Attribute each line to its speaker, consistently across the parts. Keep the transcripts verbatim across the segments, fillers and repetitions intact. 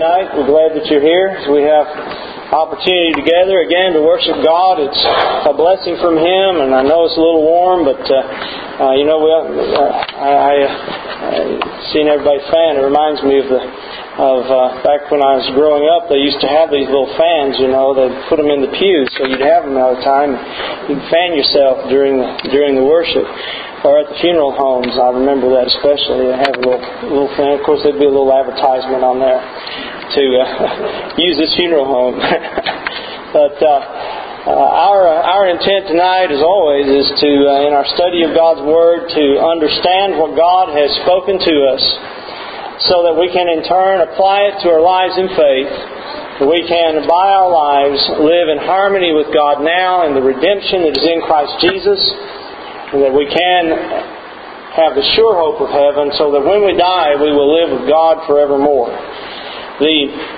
Speaker 1: tonight. We're glad that you're here. We have opportunity together again to worship God. It's a blessing from Him, and I know it's a little warm, but uh, uh, you know, we, uh, I, I, I seen everybody fan. It reminds me of the of uh, back when I was growing up. They used to have these little fans. You know, they'd put them in the pews, so you'd have them all the time. You could fan yourself during the during the worship. Or at the funeral homes, I remember that especially. They have a little, little thing. Of course, there'd be a little advertisement on there to uh, use this funeral home. but uh, uh, our uh, our intent tonight, as always, is to, uh, in our study of God's Word, to understand what God has spoken to us, so that we can in turn apply it to our lives in faith. We can, by our lives, live in harmony with God now and the redemption that is in Christ Jesus. And that we can have the sure hope of heaven, so that when we die, we will live with God forevermore. The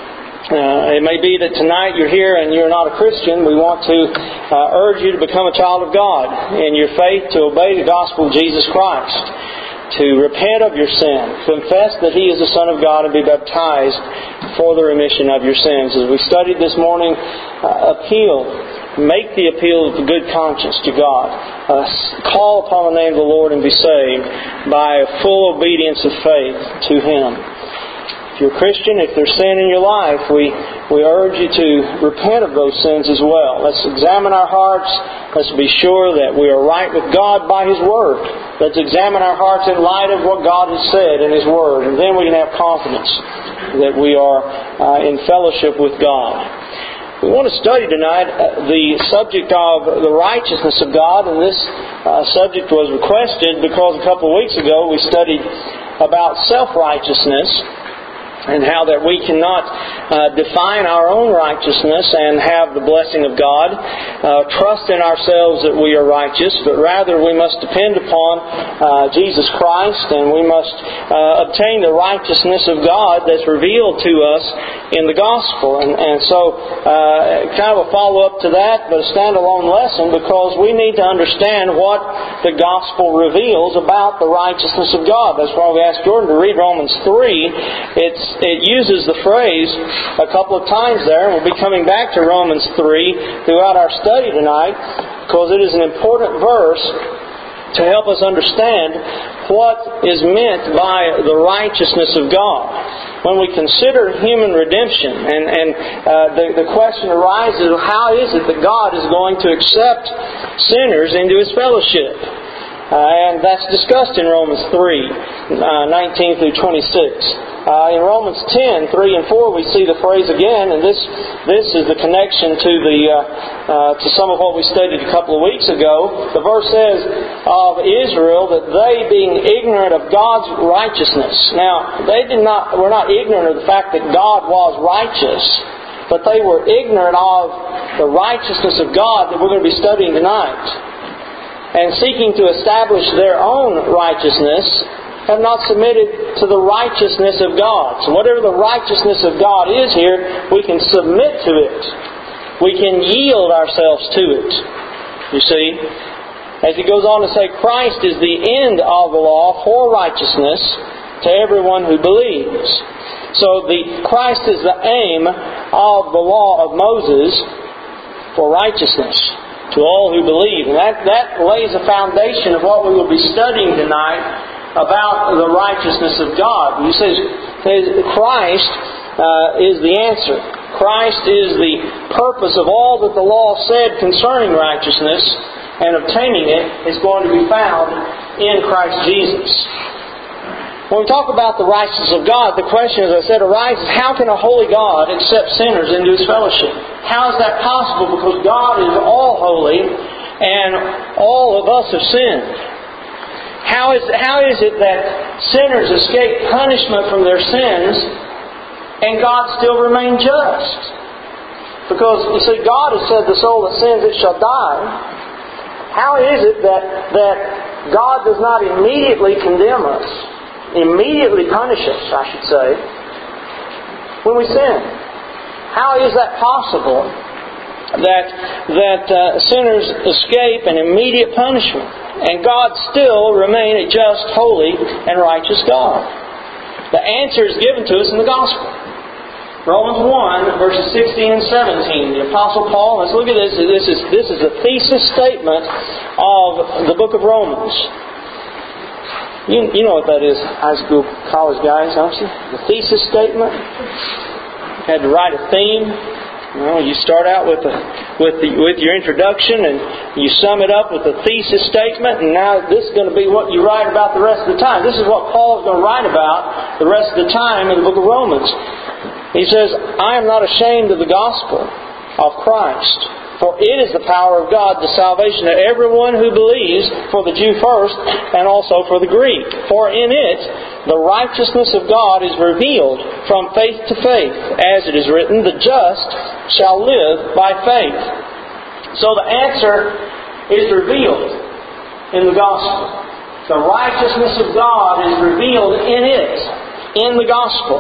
Speaker 1: uh, it may be that tonight you're here and you're not a Christian. We want to uh, urge you to become a child of God in your faith, to obey the gospel of Jesus Christ, to repent of your sin, confess that He is the Son of God, and be baptized for the remission of your sins. As we studied this morning, uh, appeal. Make the appeal of good conscience to God. Uh, call upon the name of the Lord and be saved by full obedience of faith to Him. If you're a Christian, if there's sin in your life, we, we urge you to repent of those sins as well. Let's examine our hearts. Let's be sure that we are right with God by His Word. Let's examine our hearts in light of what God has said in His Word. And then we can have confidence that we are uh, in fellowship with God. We want to study tonight uh, the subject of the righteousness of God, and this uh, subject was requested because a couple of weeks ago we studied about self-righteousness and how that we cannot uh, define our own righteousness and have the blessing of God, uh, trust in ourselves that we are righteous, but rather we must depend upon uh, Jesus Christ, and we must uh, obtain the righteousness of God that's revealed to us in the gospel. And, and so uh, kind of a follow-up to that, but a standalone lesson, because we need to understand what the gospel reveals about the righteousness of God. That's why we asked Jordan to read Romans three. It's It uses the phrase a couple of times there, and we'll be coming back to Romans three throughout our study tonight, because it is an important verse to help us understand what is meant by the righteousness of God. When we consider human redemption, and, and uh, the, the question arises, how is it that God is going to accept sinners into His fellowship? Uh, and that's discussed in Romans three, uh, nineteen through twenty-six. Uh, in Romans ten, three and four, we see the phrase again, and this this is the connection to the uh, uh, to some of what we studied a couple of weeks ago. The verse says of Israel that they, being ignorant of God's righteousness. Now, they did not were not ignorant of the fact that God was righteous, but they were ignorant of the righteousness of God that we're going to be studying tonight. And seeking to establish their own righteousness, have not submitted to the righteousness of God. So whatever the righteousness of God is here, we can submit to it. We can yield ourselves to it. You see? As he goes on to say, Christ is the end of the law for righteousness to everyone who believes. So the Christ is the aim of the law of Moses for righteousness to all who believe. And that, that lays a foundation of what we will be studying tonight about the righteousness of God. You say, Christ uh, is the answer. Christ is the purpose of all that the law said concerning righteousness, and obtaining it is going to be found in Christ Jesus. When we talk about the righteousness of God, the question, as I said, arises, how can a holy God accept sinners into His fellowship? How is that possible? Because God is all holy, and all of us have sinned. How is, how is it that sinners escape punishment from their sins, and God still remains just? Because, you see, God has said, the soul that sins, it shall die. How is it that, that God does not immediately condemn us? Immediately punish us, I should say, when we sin? How is that possible that that uh, sinners escape an immediate punishment and God still remain a just, holy, and righteous God? The answer is given to us in the gospel. Romans one, verses sixteen and seventeen. The Apostle Paul, let's look at this. This is, this is a thesis statement of the book of Romans. You, you know what that is, high school, college guys, don't you? The thesis statement. You had to write a theme. You know, you start out with the, with the, with your introduction, and you sum it up with a thesis statement, and now this is going to be what you write about the rest of the time. This is what Paul is going to write about the rest of the time in the book of Romans. He says, I am not ashamed of the gospel of Christ, for it is the power of God to salvation to everyone who believes, for the Jew first, and also for the Greek. For in it the righteousness of God is revealed from faith to faith, as it is written, the just shall live by faith. So the answer is revealed in the gospel. The righteousness of God is revealed in it, in the gospel.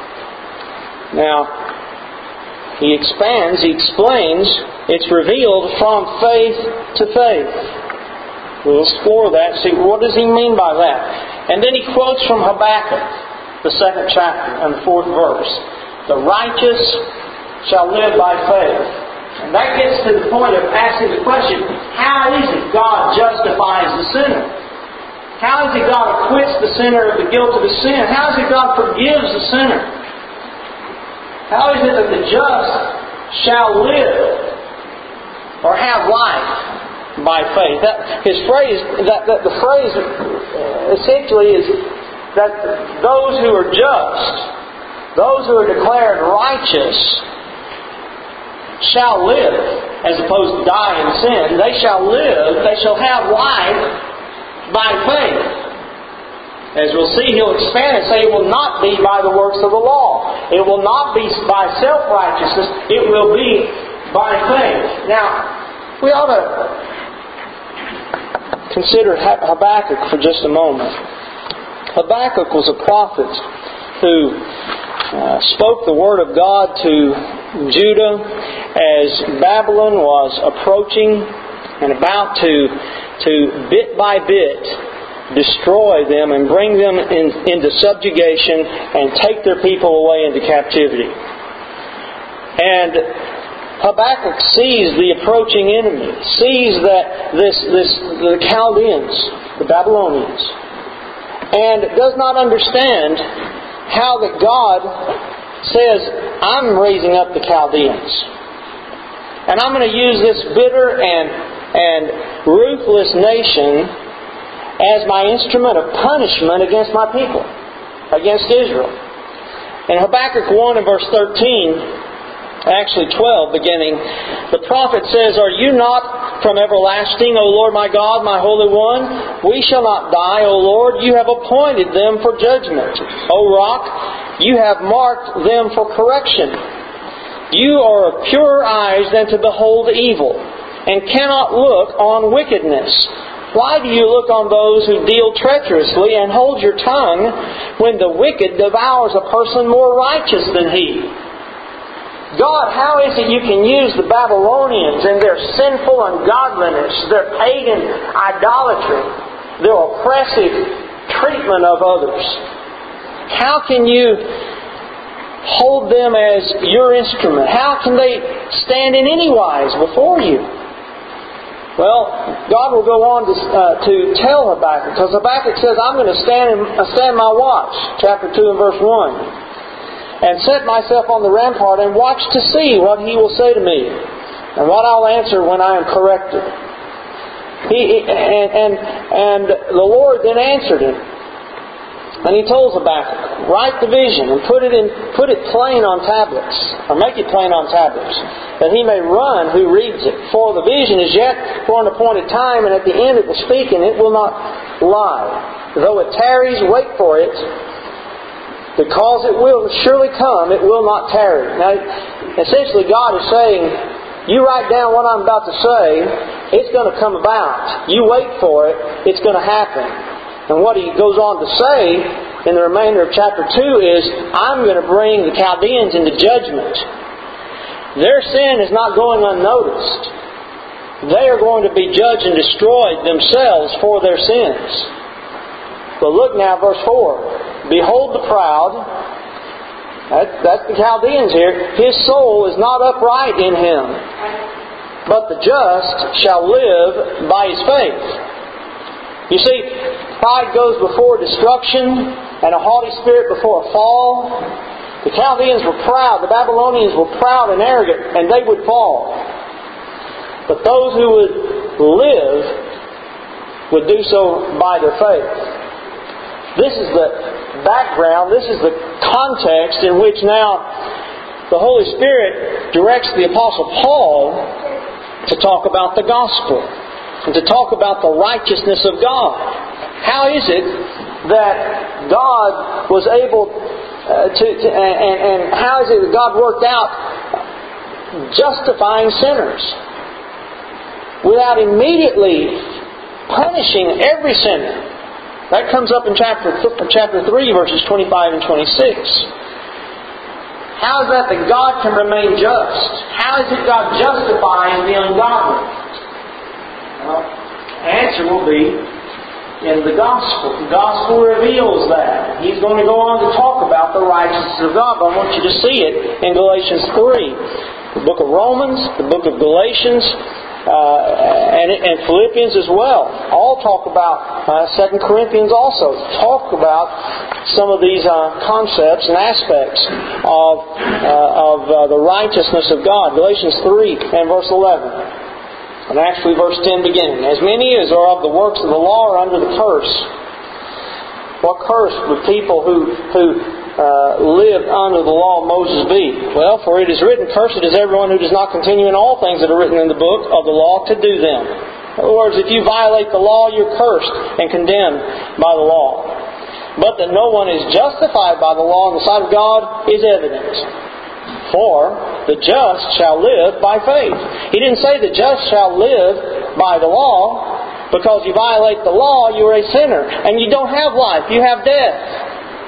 Speaker 1: Now, he expands, he explains, it's revealed from faith to faith. We'll explore that, see what does he mean by that. And then he quotes from Habakkuk, the second chapter and the fourth verse. The righteous shall live by faith. And that gets to the point of asking the question, how is it God justifies the sinner? How is it God acquits the sinner of the guilt of his sin? How is it God forgives the sinner? How is it that the just shall live or have life by faith? That his phrase, that, that the phrase essentially is that those who are just, those who are declared righteous, shall live, as opposed to die in sin. They shall live, they shall have life by faith. As we'll see, he'll expand and say it will not be by the works of the law. It will not be by self-righteousness. It will be by faith. Now, we ought to consider Habakkuk for just a moment. Habakkuk was a prophet who uh, spoke the word of God to Judah as Babylon was approaching and about to, to bit by bit, destroy them and bring them in, into subjugation and take their people away into captivity. And Habakkuk sees the approaching enemy, sees that this, this the Chaldeans, the Babylonians, and does not understand how that God says, I'm raising up the Chaldeans. And I'm going to use this bitter and, and ruthless nation as my instrument of punishment against my people, against Israel. In Habakkuk one and verse thirteen, actually twelve beginning, the prophet says, Are you not from everlasting, O Lord my God, my Holy One? We shall not die, O Lord. You have appointed them for judgment. O Rock, you have marked them for correction. You are of purer eyes than to behold evil, and cannot look on wickedness. Why do you look on those who deal treacherously and hold your tongue when the wicked devours a person more righteous than he? God, how is it you can use the Babylonians and their sinful ungodliness, their pagan idolatry, their oppressive treatment of others? How can you hold them as your instrument? How can they stand in any wise before you? Well, God will go on to, uh, to tell Habakkuk, because Habakkuk says, I'm going to stand, in, uh, stand my watch, chapter two and verse one, and set myself on the rampart and watch to see what He will say to me, and what I'll answer when I am corrected. He, and, and, and the Lord then answered him. And He told Habakkuk, write the vision and put it in, put it plain on tablets, or make it plain on tablets, that he may run who reads it. For the vision is yet for an appointed time, and at the end it will speak, and it will not lie. Though it tarries, wait for it, because it will surely come, it will not tarry. Now, essentially God is saying, you write down what I'm about to say, it's going to come about. You wait for it, it's going to happen. And what he goes on to say in the remainder of chapter two is, I'm going to bring the Chaldeans into judgment. Their sin is not going unnoticed. They are going to be judged and destroyed themselves for their sins. But look now, verse four. Behold the proud, That's, that's the Chaldeans here. His soul is not upright in him, but the just shall live by his faith. You see, pride goes before destruction, and a haughty spirit before a fall. The Chaldeans were proud, the Babylonians were proud and arrogant, and they would fall. But those who would live would do so by their faith. This is the background, this is the context in which now the Holy Spirit directs the Apostle Paul to talk about the gospel and to talk about the righteousness of God. How is it that God was able uh, to, to and, and how is it that God worked out justifying sinners without immediately punishing every sinner? That comes up in chapter chapter three, verses twenty-five and twenty-six. How is that that God can remain just? How is it God justifying the ungodly? Well, the answer will be in the gospel. The gospel reveals that. He's going to go on to talk about the righteousness of God, but I want you to see it in Galatians three. The book of Romans, the book of Galatians, Uh, and, and Philippians as well. All talk about, uh, Second Corinthians also talk about some of these uh, concepts and aspects of, uh, of uh, the righteousness of God. Galatians three and verse eleven. And actually verse ten beginning. As many as are of the works of the law are under the curse. What curse would people who, who Uh, lived under the law of Moses be? Well, for it is written, cursed is everyone who does not continue in all things that are written in the book of the law to do them. In other words, if you violate the law, you're cursed and condemned by the law. But that no one is justified by the law in the sight of God is evident. For the just shall live by faith. He didn't say the just shall live by the law. Because you violate the law, you're a sinner. And you don't have life, you have death.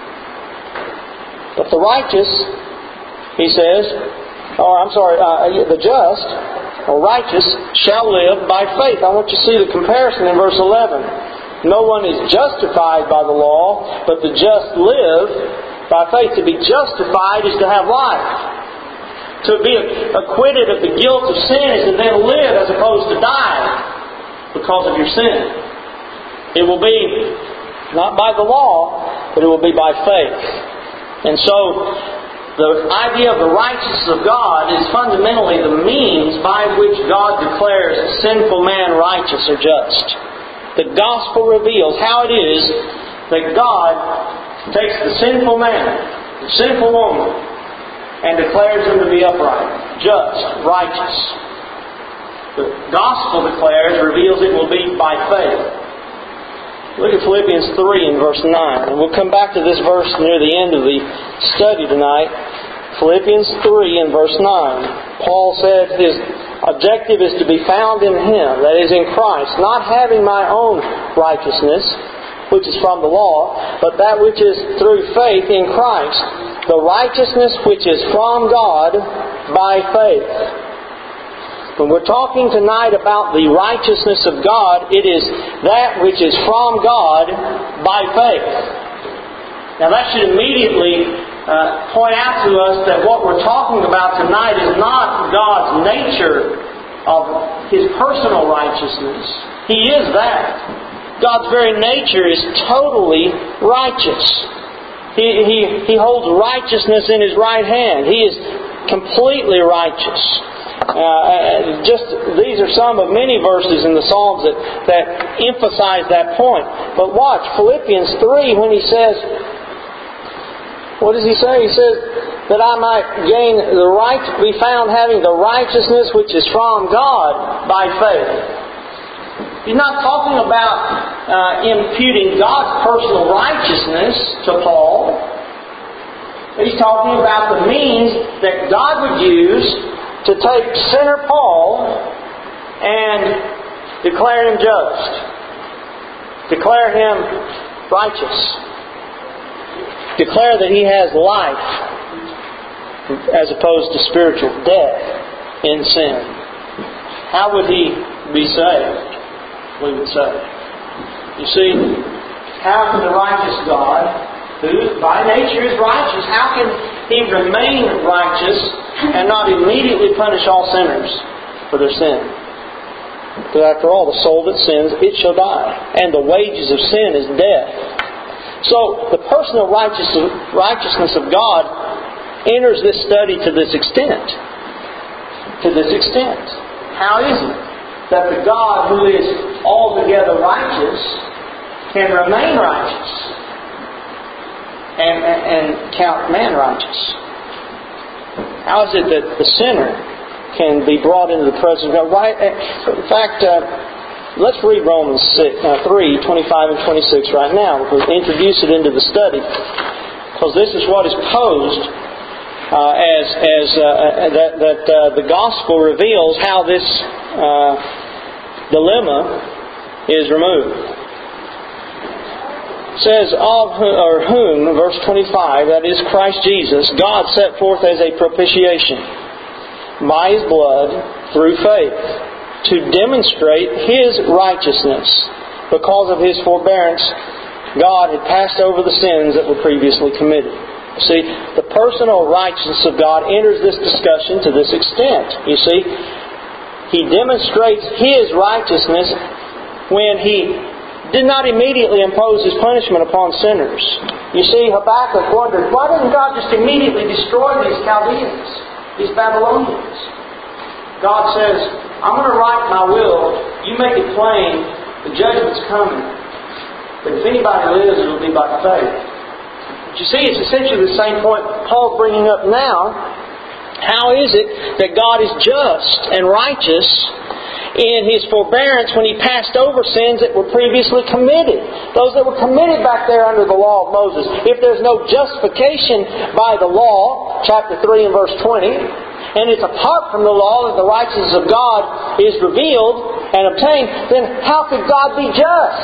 Speaker 1: But the righteous, he says, or I'm sorry, uh, the just, or righteous, shall live by faith. I want you to see the comparison in verse eleven. No one is justified by the law, but the just live by faith. To be justified is to have life. To be acquitted of the guilt of sin is to then live as opposed to die because of your sin. It will be not by the law, but it will be by faith. And so, the idea of the righteousness of God is fundamentally the means by which God declares a sinful man righteous or just. The gospel reveals how it is that God takes the sinful man, the sinful woman, and declares them to be upright, just, righteous. The gospel declares, reveals it will be by faith. Look at Philippians three and verse nine. And we'll come back to this verse near the end of the study tonight. Philippians three and verse nine. Paul said his objective is to be found in Him, that is in Christ, not having my own righteousness, which is from the law, but that which is through faith in Christ, the righteousness which is from God by faith. When we're talking tonight about the righteousness of God, it is that which is from God by faith. Now that should immediately uh, point out to us that what we're talking about tonight is not God's nature of His personal righteousness. He is that. God's very nature is totally righteous. He, he, he holds righteousness in His right hand. He is completely righteous. Uh, just these are some of many verses in the Psalms that, that emphasize that point. But watch, Philippians three, when he says, what does he say? He says, that I might gain the right, be found having the righteousness which is from God by faith. He's not talking about uh, imputing God's personal righteousness to Paul. He's talking about the means that God would use to take sinner Paul and declare him just. Declare him righteous. Declare that he has life as opposed to spiritual death in sin. How would he be saved? We would say. You see, how can the righteous God, who by nature is righteous, how can He remain righteous and not immediately punish all sinners for their sin. Because after all, the soul that sins, it shall die. And the wages of sin is death. So, the personal righteousness of God enters this study to this extent. To this extent. How is it that the God who is altogether righteous can remain righteous and, and, and count man righteous? How is it that the sinner can be brought into the presence of God? Right? In fact, uh, let's read Romans three, twenty-five and twenty-six right now. We'll introduce it into the study. Because this is what is posed uh, as, as uh, that, that uh, the gospel reveals how this uh, dilemma is removed. It says, of or whom, verse twenty-five, that is Christ Jesus, God set forth as a propitiation by His blood through faith to demonstrate His righteousness. Because of His forbearance, God had passed over the sins that were previously committed. See, the personal righteousness of God enters this discussion to this extent. You see, He demonstrates His righteousness when He did not immediately impose His punishment upon sinners. You see, Habakkuk wondered, why didn't God just immediately destroy these Chaldeans, these Babylonians? God says, I'm going to write my will. You make it plain. The judgment's coming. But if anybody lives, it will be by faith. But you see, it's essentially the same point Paul's bringing up now. How is it that God is just and righteous in His forbearance when He passed over sins that were previously committed? Those that were committed back there under the law of Moses. If there's no justification by the law, chapter three and verse twenty, and it's apart from the law that the righteousness of God is revealed and obtained, then how could God be just?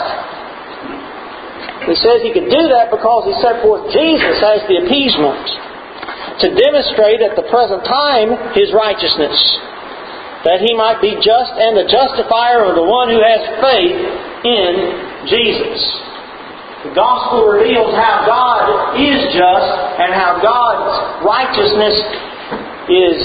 Speaker 1: He says He could do that because He set forth Jesus as the appeasement to demonstrate at the present time His righteousness, that He might be just and the justifier of the one who has faith in Jesus. The gospel reveals how God is just and how God's righteousness is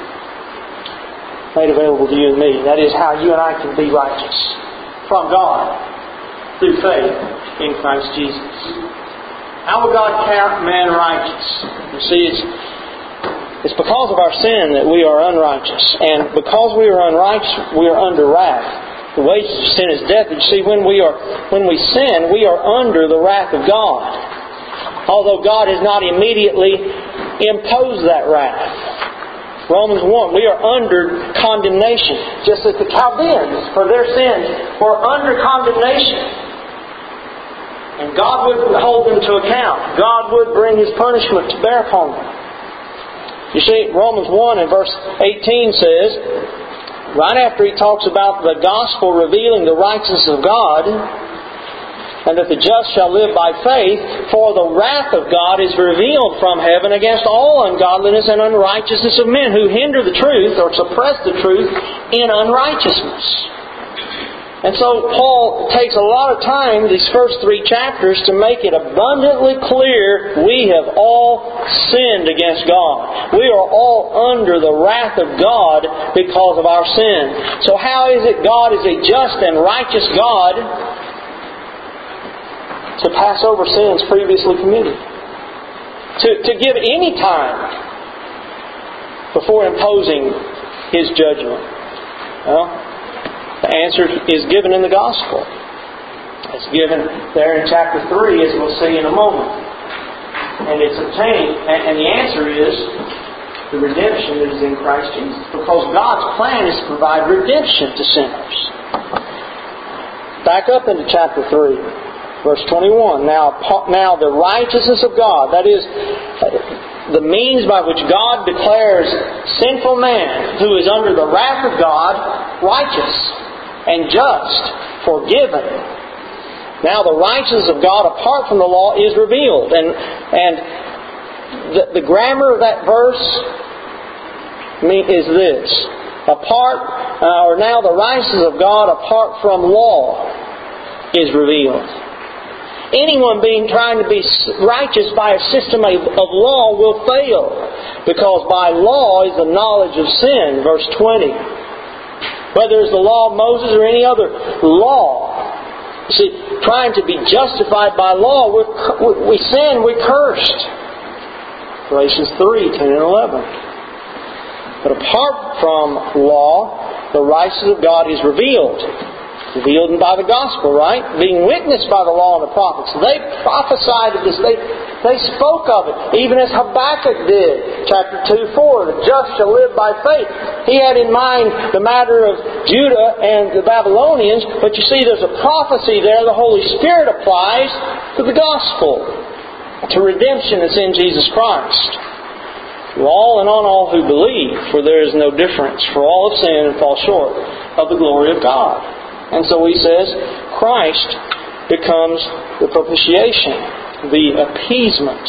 Speaker 1: made available to you and me. That is how you and I can be righteous from God through faith in Christ Jesus. How will God count man righteous? You see, it's It's because of our sin that we are unrighteous. And because we are unrighteous, we are under wrath. The wages of sin is death. But you see, when we are when we sin, we are under the wrath of God. Although God has not immediately imposed that wrath. Romans one, we are under condemnation. Just as the Chaldeans, for their sins, were under condemnation. And God would hold them to account. God would bring His punishment to bear upon them. You see, Romans one and verse eighteen says, right after he talks about the gospel revealing the righteousness of God, and that the just shall live by faith, for the wrath of God is revealed from heaven against all ungodliness and unrighteousness of men who hinder the truth or suppress the truth in unrighteousness. And so Paul takes a lot of time, these first three chapters, to make it abundantly clear we have all sinned against God. We are all under the wrath of God because of our sin. So how is it God is a just and righteous God to pass over sins previously committed? To, to give any time before imposing His judgment? Well, the answer is given in the gospel. It's given there in chapter three, as we'll see in a moment. And it's obtained, and the answer is the redemption that is in Christ Jesus. Because God's plan is to provide redemption to sinners. Back up into chapter three, verse twenty-one. Now, now the righteousness of God, that is, the means by which God declares sinful man who is under the wrath of God righteous and just, forgiven. Now the righteousness of God apart from the law is revealed. And and the, the grammar of that verse is this. Apart, uh, or now the righteousness of God apart from law is revealed. anyone being trying to be righteous by a system of, of law will fail. Because by law is the knowledge of sin, verse twenty. Whether it's the law of Moses or any other law. You see, trying to be justified by law, we're, we sin, we're cursed. Galatians three, ten and eleven. But apart from law, the righteousness of God is revealed. Revealed by the gospel, right? Being witnessed by the law and the prophets. They prophesied of this. They, they spoke of it. Even as Habakkuk did. Chapter two, four. The just shall live by faith. He had in mind the matter of Judah and the Babylonians. But you see, there's a prophecy there the Holy Spirit applies to the gospel. To redemption that's in Jesus Christ. To all and on all who believe. For there is no difference. For all have sinned and fall short of the glory of God. And so he says, Christ becomes the propitiation, the appeasement.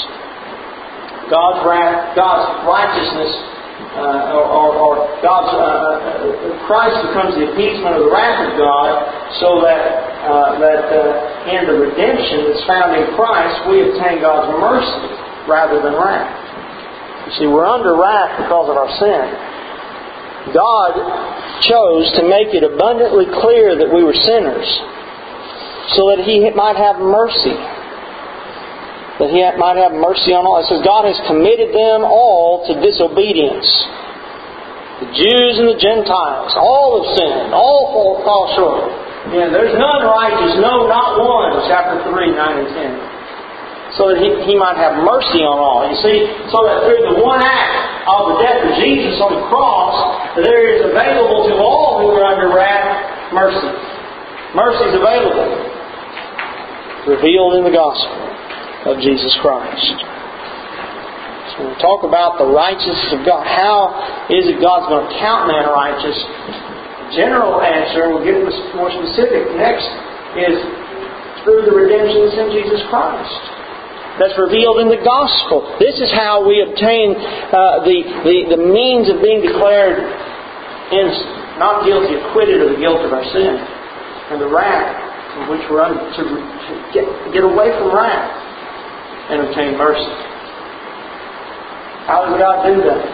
Speaker 1: God's wrath, God's righteousness, uh, or, or, or God's uh, Christ becomes the appeasement of the wrath of God, so that uh, that uh, in the redemption that's found in Christ, we obtain God's mercy rather than wrath. You see, we're under wrath because of our sin. God chose to make it abundantly clear that we were sinners so that He might have mercy. That He might have mercy on all. It says God has committed them all to disobedience. The Jews and the Gentiles, all have sinned. All fall short. Yeah, there's none righteous, no, not one. Chapter three, nine and ten. So that he, he might have mercy on all. You see, so that through the one act of the death of Jesus on the cross, there is available to all who are under wrath, mercy. Mercy is available. Revealed in the gospel of Jesus Christ. So we talk about the righteousness of God. How is it God's going to count man righteous? The general answer, and we'll get more specific next, is through the redemption that's in Jesus Christ. That's revealed in the gospel. This is how we obtain uh, the, the, the means of being declared innocent, not guilty, acquitted of the guilt of our sin, and the wrath in which we're under, to, to get, get away from wrath and obtain mercy. How does God do that?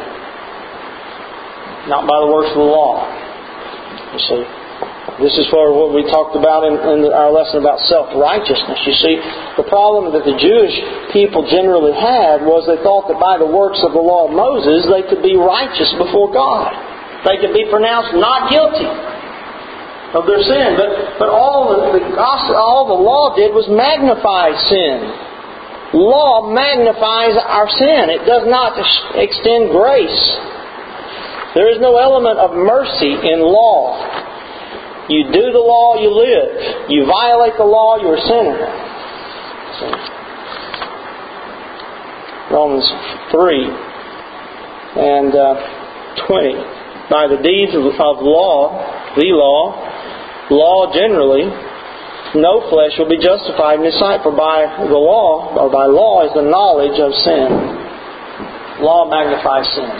Speaker 1: Not by the works of the law. You see. This is for what we talked about in, in our lesson about self-righteousness. You see, the problem that the Jewish people generally had was they thought that by the works of the law of Moses they could be righteous before God. They could be pronounced not guilty of their sin. But but all the, the gospel, all the law did was magnify sin. Law magnifies our sin. It does not extend grace. There is no element of mercy in law. You do the law, you live. You violate the law, you're a sinner. Romans three and uh, twenty. By the deeds of, of law, the law, law generally, no flesh will be justified in His sight, for by the law, or by law, is the knowledge of sin. Law magnifies sin.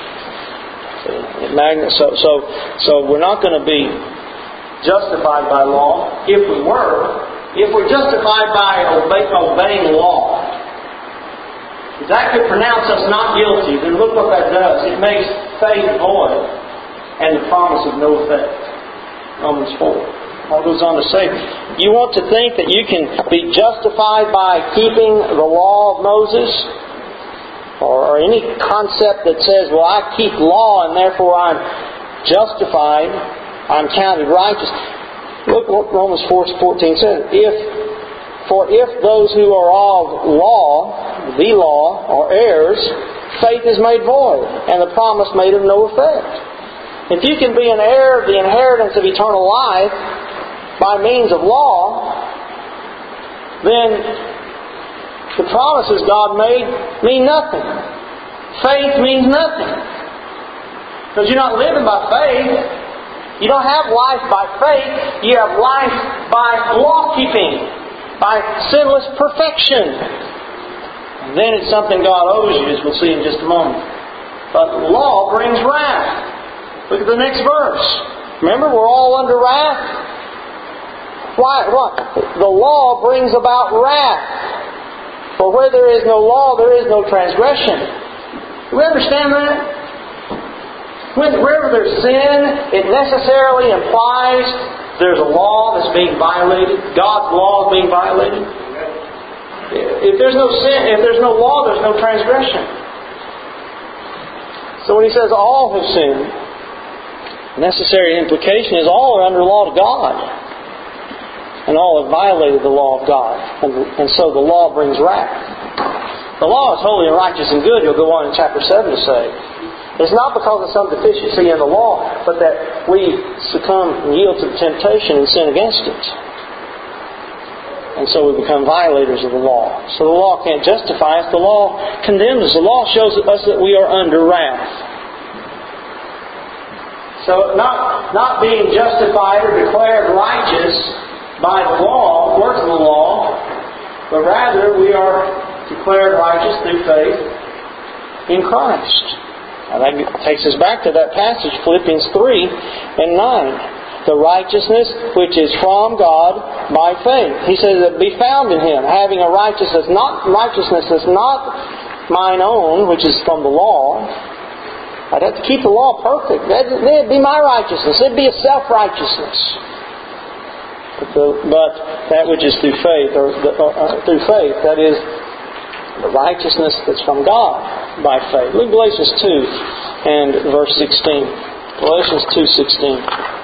Speaker 1: It magn- so, so, so we're not going to be justified by law. If we were, if we're justified by obey, obeying law, if that could pronounce us not guilty, then look what that does. It makes faith void and the promise of no effect. Romans four. Paul goes on to say, you want to think that you can be justified by keeping the law of Moses? Or, or any concept that says, well, I keep law and therefore I'm justified, I'm counted righteous. Look what Romans four fourteen says. If, for if those who are of law, the law, are heirs, faith is made void, and the promise made of no effect. If you can be an heir of the inheritance of eternal life by means of law, then the promises God made mean nothing. Faith means nothing. Because you're not living by faith. You don't have life by faith. You have life by law-keeping, by sinless perfection. And then it's something God owes you, as we'll see in just a moment. But law brings wrath. Look at the next verse. Remember, we're all under wrath. Why? What? The law brings about wrath. For where there is no law, there is no transgression. Do we understand that? Wherever there's sin, it necessarily implies there's a law that's being violated. God's law is being violated. If there's no sin, if there's no law, there's no transgression. So when he says all have sinned, the necessary implication is all are under the law of God. And all have violated the law of God. And, and so the law brings wrath. The law is holy and righteous and good, he'll go on in chapter seven to say. It's not because of some deficiency in the law, but that we succumb and yield to the temptation and sin against it. And so we become violators of the law. So the law can't justify us. The law condemns us. The law shows us that we are under wrath. So not, not being justified or declared righteous by the law, works of the law, but rather we are declared righteous through faith in Christ. Now that takes us back to that passage, Philippians three and nine. The righteousness which is from God by faith. He says that be found in Him, having a righteousness not righteousness that's not mine own, which is from the law. I'd have to keep the law perfect. That'd, that'd be my righteousness. It'd be a self-righteousness. But, the, but that which is through faith, or the, uh, through faith, that is the righteousness that's from God by faith. Look at Galatians two and verse sixteen. Galatians two sixteen.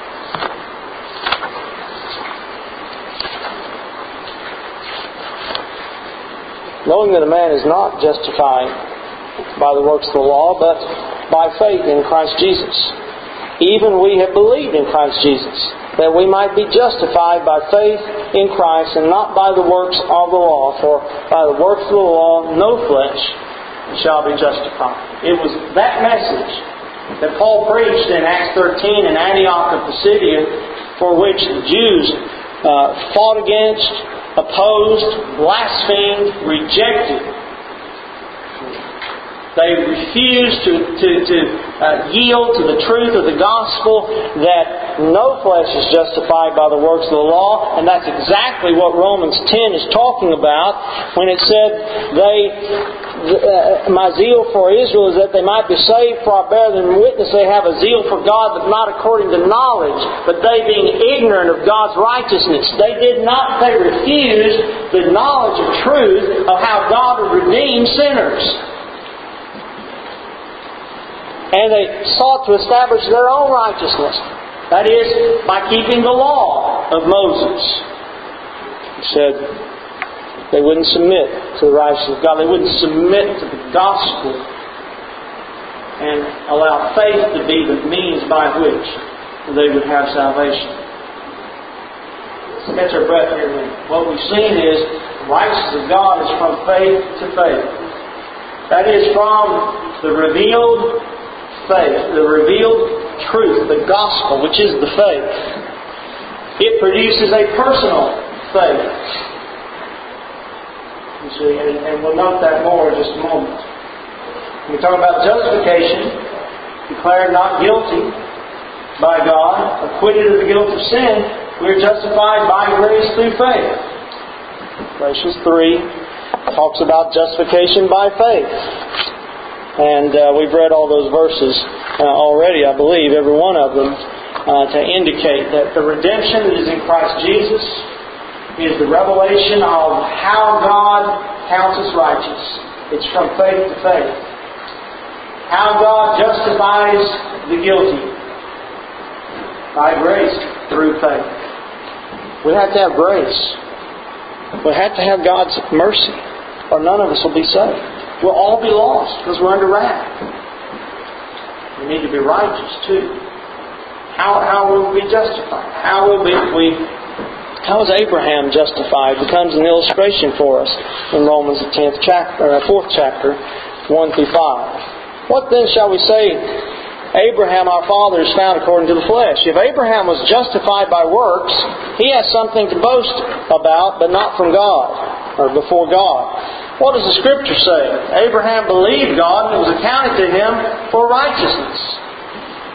Speaker 1: Knowing that a man is not justified by the works of the law, but by faith in Christ Jesus. Even we have believed in Christ Jesus, that we might be justified by faith in Christ and not by the works of the law. For by the works of the law no flesh shall be justified. It was that message that Paul preached in Acts thirteen in Antioch of Pisidia, for which the Jews uh, fought against, opposed, blasphemed, rejected. They refused to, to, to uh, yield to the truth of the gospel that no flesh is justified by the works of the law. And that's exactly what Romans ten is talking about when it said, "They, uh, my zeal for Israel is that they might be saved, for I bear them witness they have a zeal for God, but not according to knowledge, but they being ignorant of God's righteousness." They did not, they refused the knowledge of truth of how God would redeem sinners. And they sought to establish their own righteousness. That is, by keeping the law of Moses. He said they wouldn't submit to the righteousness of God. They wouldn't submit to the gospel and allow faith to be the means by which they would have salvation. Let's catch our breath here a minute. What we've seen is the righteousness of God is from faith to faith. That is from the revealed faith, the revealed truth, the gospel, which is the faith. It produces a personal faith. You see, and, and we'll note that more in just a moment. When we talk about justification, declared not guilty by God, acquitted of the guilt of sin, we are justified by grace through faith. Galatians three talks about justification by faith. And uh, we've read all those verses uh, already, I believe, every one of them, uh, to indicate that the redemption that is in Christ Jesus is the revelation of how God counts us righteous. It's from faith to faith. How God justifies the guilty by grace through faith. We have to have grace. We have to have God's mercy, or none of us will be saved. We'll all be lost because we're under wrath. We need to be righteous too. How how will we be justified? How will we, we how is Abraham justified? Becomes an illustration for us in Romans the tenth chapter, or fourth chapter, one through five. What then shall we say? Abraham our father is found according to the flesh. If Abraham was justified by works, he has something to boast about, but not from God, or before God. What does the Scripture say? Abraham believed God and it was accounted to him for righteousness.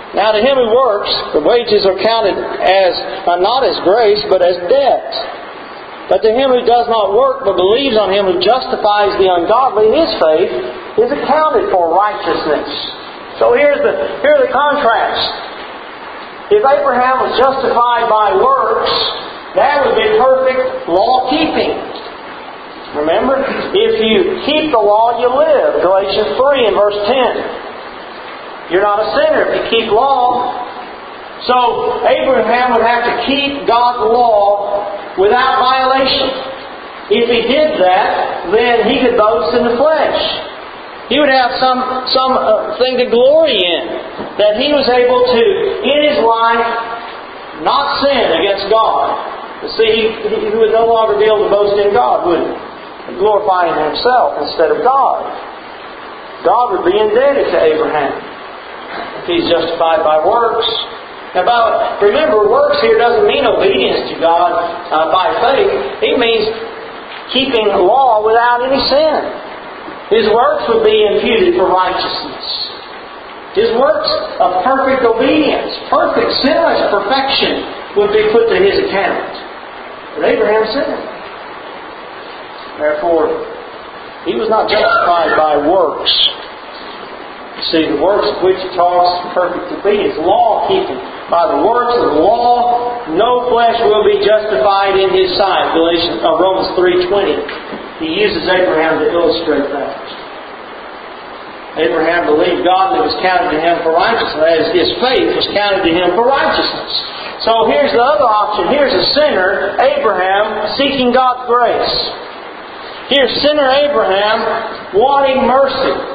Speaker 1: Now to him who works, the wages are counted as uh, not as grace, but as debt. But to him who does not work, but believes on him who justifies the ungodly, his faith is accounted for righteousness. So here's the here are the contrasts. If Abraham was justified by works, that would be perfect law-keeping. Remember? If you keep the law, you live. Galatians three and verse ten. You're not a sinner if you keep law. So Abraham would have to keep God's law without violation. If he did that, then he could boast in the flesh. He would have some some uh, thing to glory in, that he was able to, in his life, not sin against God. You see, he, he would no longer be able to boast in God, would he? Glorifying himself instead of God. God would be indebted to Abraham if he's justified by works. Now, by, remember, works here doesn't mean obedience to God uh, by faith. It means keeping law without any sin. His works would be imputed for righteousness. His works of perfect obedience, perfect, sinless perfection would be put to his account. But Abraham sinned. Therefore, he was not justified by works. You see, the works of which he talks, perfect obedience, law-keeping. By the works of the law, no flesh will be justified in his sight. Galatians, uh, Romans three twenty. He uses Abraham to illustrate that. Abraham believed God and it was counted to him for righteousness. That is, his faith was counted to him for righteousness. So here's the other option. Here's a sinner, Abraham, seeking God's grace. Here's sinner Abraham wanting mercy.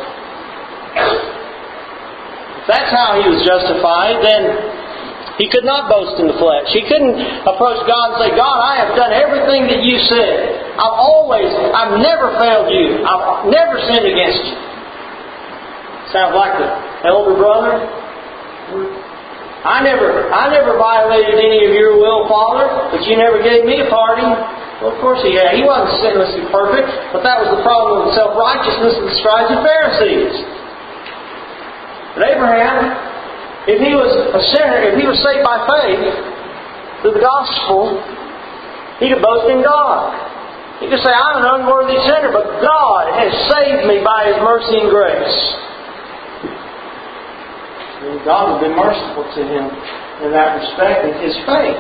Speaker 1: If that's how he was justified, then he could not boast in the flesh. He couldn't approach God and say, God, I have done everything that you said. I've always, I've never failed you. I've never sinned against you. Sounds like the elder brother. I never, I never violated any of your will, Father, but you never gave me a pardon. Well, of course he had. He wasn't sinlessly perfect, but that was the problem with self-righteousness of the scribes and Pharisees. But Abraham, if he was a sinner, if he was saved by faith through the gospel, he could boast in God. He could say, I'm an unworthy sinner, but God has saved me by His mercy and grace. And God would be merciful to him in that respect, and his faith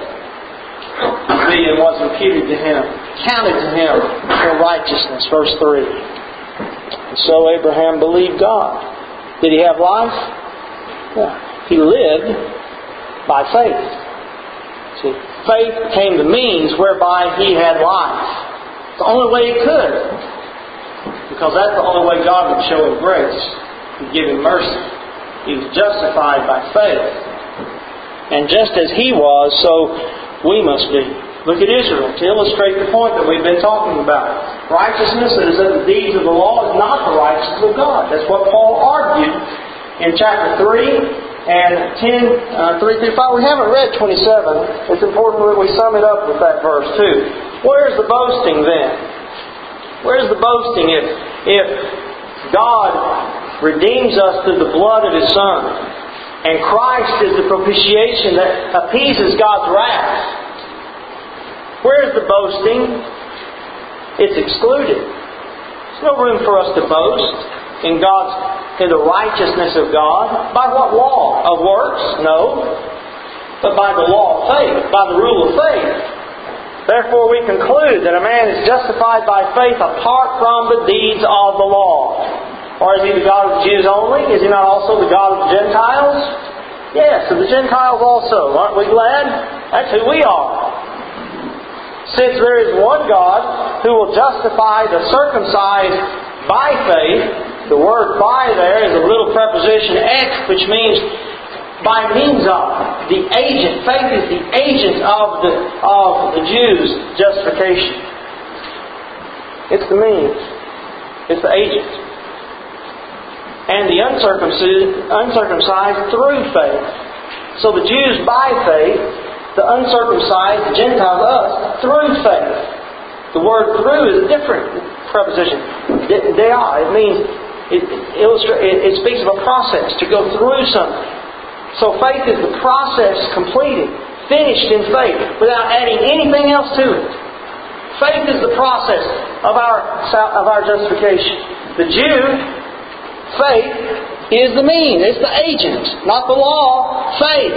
Speaker 1: being was imputed to him, counted to him for righteousness. Verse three. And so Abraham believed God. Did he have life? Yeah. He lived by faith. See, faith became the means whereby he had life. It's the only way he could. Because that's the only way God would show him grace. He'd give him mercy. He was justified by faith. And just as he was, so we must be. Look at Israel to illustrate the point that we've been talking about. Righteousness that is of the deeds of the law is not the righteousness of God. That's what Paul argued in chapter three and ten, uh, three through five. We haven't read twenty-seven. It's important that we sum it up with that verse too. Where's the boasting then? Where's the boasting if, if God redeems us through the blood of His Son and Christ is the propitiation that appeases God's wrath? Where's the boasting? It's excluded. There's no room for us to boast in God's, in the righteousness of God. By what law? Of works? No. But by the law of faith, by the rule of faith. Therefore we conclude that a man is justified by faith apart from the deeds of the law. Or is He the God of the Jews only? Is He not also the God of the Gentiles? Yes, of the Gentiles also. Aren't we glad? That's who we are. Since there is one God who will justify the circumcised by faith, the word by there is a little preposition ex, which means by means of. The agent. Faith is the agent of the, of the Jews' justification. It's the means. It's the agent. And the uncircumcised, uncircumcised through faith. So the Jews by faith, the uncircumcised, the Gentiles, us, through faith. The word through is a different preposition. They are. It means, it, illustra- it, it speaks of a process, to go through something. So faith is the process completed, finished in faith, without adding anything else to it. Faith is the process of our of our justification. The Jew, faith is the mean, it's the agent, not the law. Faith.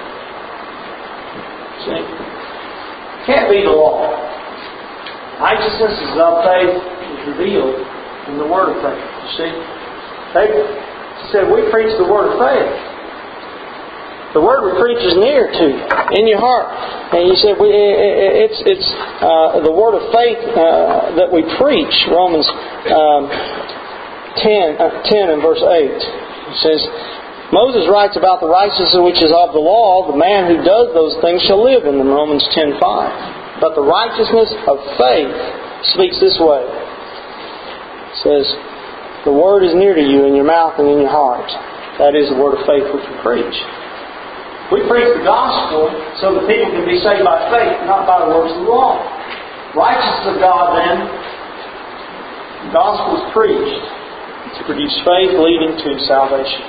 Speaker 1: See? Can't be the law. Righteousness is of faith is revealed in the Word of faith. You see? They said, we preach the Word of faith. The Word we preach is near to you, in your heart. And you said, we, it's it's uh, the Word of faith uh, that we preach. Romans um, ten, uh, ten and verse eight. It says, Moses writes about the righteousness which is of the law. The man who does those things shall live in them. Romans ten five. But the righteousness of faith speaks this way. It says, the Word is near to you in your mouth and in your heart. That is the Word of faith which we preach. We preach the gospel so that people can be saved by faith, not by the works of the law. Righteousness of God, then, the gospel is preached to produce faith leading to salvation.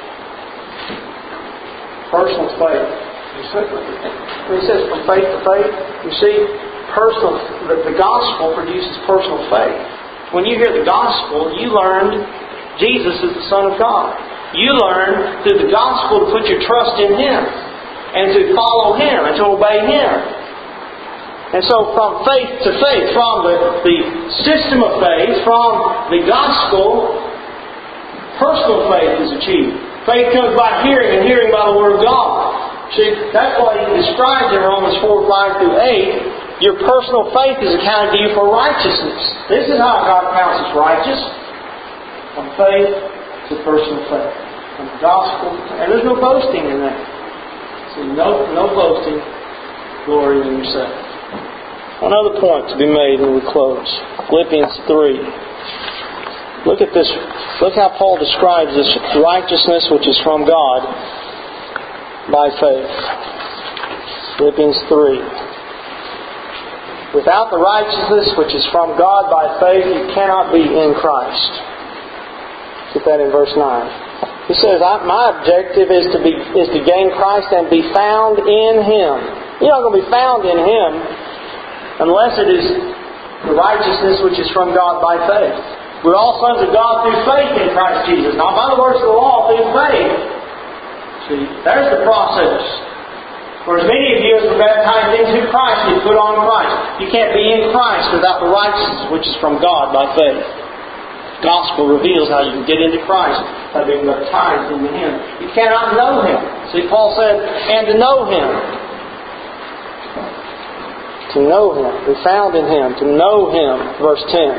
Speaker 1: Personal faith. When he says from faith to faith, you see, personal. The, the gospel produces personal faith. When you hear the gospel, you learned Jesus is the Son of God. You learn through the gospel to put your trust in Him, and to follow Him, and to obey Him. And so from faith to faith, from the, the system of faith, from the gospel, personal faith is achieved. Faith comes by hearing, and hearing by the Word of God. See, that's why He describes in Romans four, five through eight, your personal faith is accounted to you for righteousness. This is how God counts us righteous. From faith to personal faith. From the gospel, and there's no boasting in that. So no, no boasting, glory in yourself. Another point to be made when we close. Philippians three. Look at this. Look how Paul describes this righteousness which is from God by faith. Philippians three. Without the righteousness which is from God by faith, you cannot be in Christ. Get that in verse nine. He says, my objective is to be is to gain Christ and be found in Him. You're not going to be found in Him unless it is the righteousness which is from God by faith. We're all sons of God through faith in Christ Jesus, not by the works of the law, through faith. See, there's the process. For as many of you as were baptized into Christ, you put on Christ. You can't be in Christ without the righteousness which is from God by faith. The gospel reveals how you can get into Christ by being baptized into Him. You cannot know Him. See, Paul said, and to know Him. To know Him. Be found in Him. To know Him. Verse ten.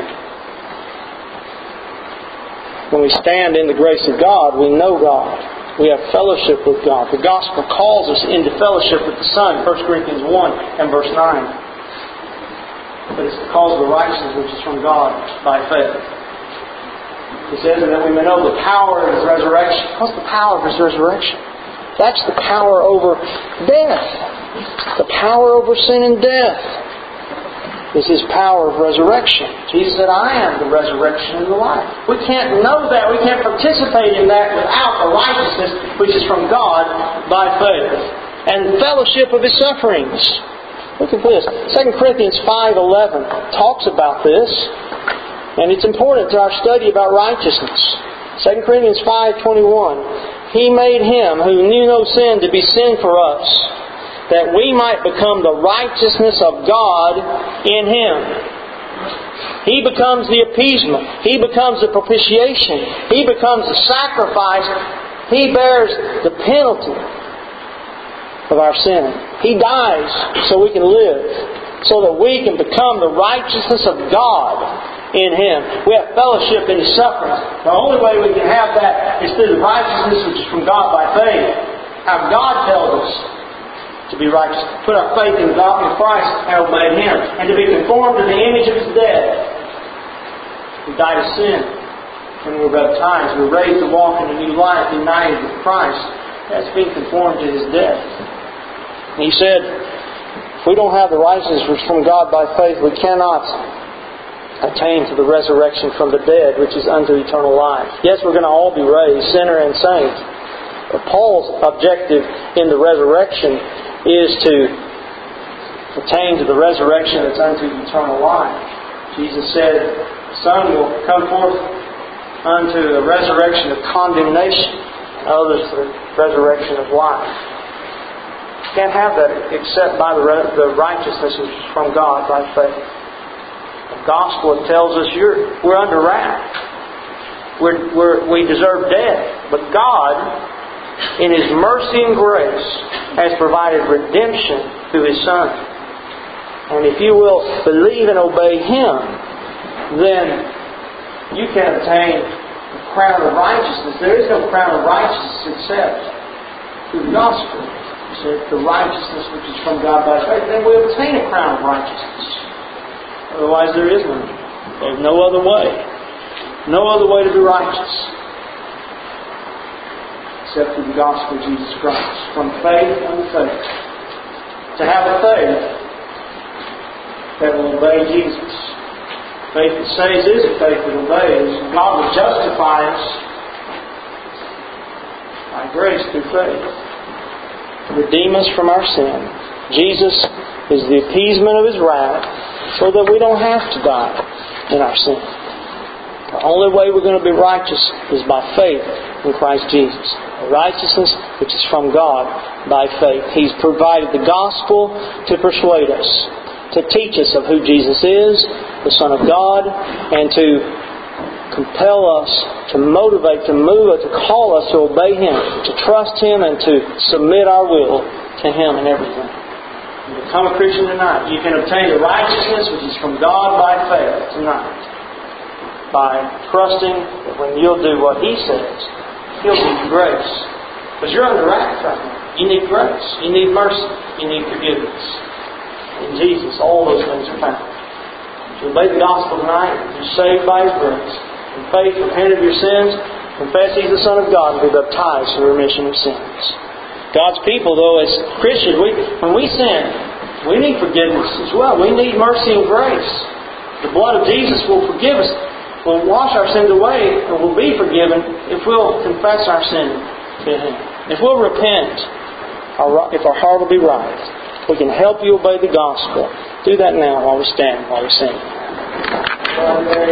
Speaker 1: When we stand in the grace of God, we know God. We have fellowship with God. The gospel calls us into fellowship with the Son. First Corinthians one and verse nine. But it's because of the righteousness which is from God by faith. He says that we may know the power of His resurrection. What's the power of His resurrection? That's the power over death. The power over sin and death is His power of resurrection. Jesus said, I am the resurrection and the life. We can't know that. We can't participate in that without the righteousness which is from God by faith. And fellowship of His sufferings. Look at this. Second Corinthians five eleven talks about this. And it's important to our study about righteousness. Second Corinthians five twenty-one. He made Him who knew no sin to be sin for us, that we might become the righteousness of God in Him. He becomes the appeasement. He becomes the propitiation. He becomes the sacrifice. He bears the penalty of our sin. He dies so we can live, so that we can become the righteousness of God in Him. We have fellowship in His sufferings. The only way we can have that is through the righteousness which is from God by faith. How God tells us to be righteous. Put our faith in God and Christ and obey Him. And to be conformed to the image of His death. We died of sin. When we were baptized, we were raised to walk in a new life, united with Christ. That's being conformed to His death. And He said, if we don't have the righteousness which is from God by faith, we cannot attain to the resurrection from the dead, which is unto eternal life. Yes, we're going to all be raised, sinner and saint. Paul's objective in the resurrection is to attain to the resurrection that's unto eternal life. Jesus said, the Son will come forth unto the resurrection of condemnation, and others to the resurrection of life. You can't have that except by the, the righteousness from God by faith. The gospel tells us you're, we're under wrath. We're, we're, we deserve death. But God, in His mercy and grace, has provided redemption through His Son. And if you will believe and obey Him, then you can obtain the crown of righteousness. There is no crown of righteousness except through the gospel. He said, the righteousness which is from God by faith. Then we obtain a crown of righteousness. Otherwise there is none. There's no other way. No other way to be righteous except through the gospel of Jesus Christ. From faith unto faith. To have a faith that will obey Jesus. Faith that saves is a faith that obeys. God will justify us by grace through faith. To redeem us from our sin. Jesus is the appeasement of His wrath so that we don't have to die in our sin. The only way we're going to be righteous is by faith in Christ Jesus. A righteousness which is from God by faith. He's provided the gospel to persuade us, to teach us of who Jesus is, the Son of God, and to compel us, to motivate, to move us, to call us to obey Him, to trust Him, and to submit our will to Him in everything. You become a Christian tonight. You can obtain the righteousness which is from God by faith tonight, by trusting that when you'll do what He says, He'll give you grace. Because you're under wrath right now. You need grace. You need mercy. You need forgiveness. In Jesus, all those things are found. If you obey the gospel tonight, you're saved by His grace. In faith, repent of your sins, confess He's the Son of God, and be baptized for the remission of sins. God's people, though, as Christians, we, when we sin, we need forgiveness as well. We need mercy and grace. The blood of Jesus will forgive us. Will wash our sins away, and we'll be forgiven if we'll confess our sin to Him. If we'll repent, if our heart will be right, we can help you obey the gospel. Do that now while we stand, while we sing.